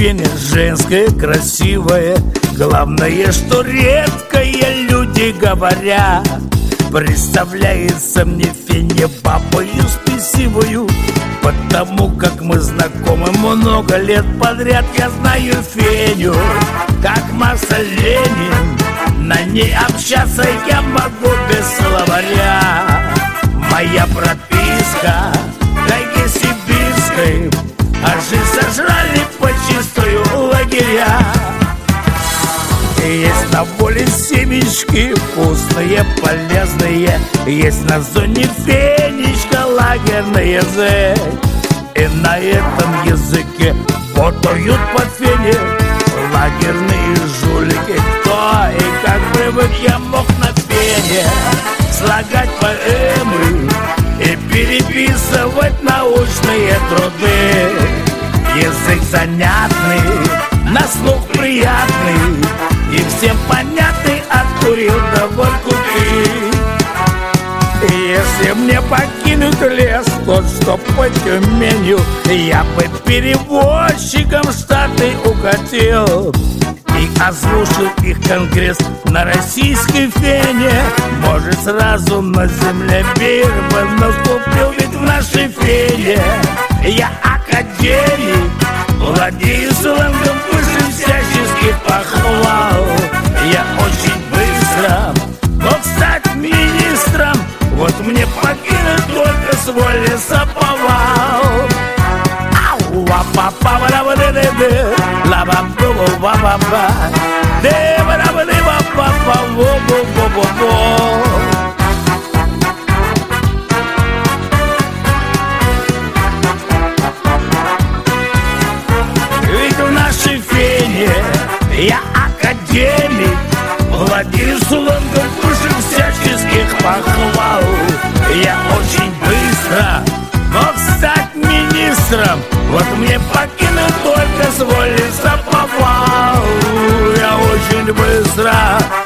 фене женское, красивое. Главное, что редкое, люди говорят. Представляется мне Феня бабою спесивую, потому как мы знакомы много лет подряд. Я знаю Феню, как Марса Ленин. На ней общаться я могу без словаря. Моя прописка тайги сибирской, а жизнь сожрали почистую лагеря. Есть на воле семечки вкусные, полезные. Есть на зоне Фенечка лагерный язык. И на этом языке ботают по Фене лагерные жулики. Кто и как привык, я мог на Фене слагать поэмы и переписывать научные труды. Язык занятный, на слух приятный и всем понятный, от Курил до Воркуты. Если мне покинуть лес тот, что по Тюменью, я бы перевозчиком в Штаты укатил и озвучил их конгресс на российской Фене. Может, сразу на земле мир бы наступил, ведь в нашей Фене я академик, владею сленгом выше всяческих похвал. Я очень быстро мог стать министром, вот мне покинуть только свой лесоповал. Ау, ва-па-па-ва-ра-ва-ра-ра-ра, ла-ба-бу-бу-ва-ба-ба, де-ва-ра-ва-ра-ва-ба-бу-бу-бу-бу. Я академик, владею сленгом выше всяческих похвал. Я очень быстро мог стать министром, вот мне покинуть только свой лесоповал. Я очень быстро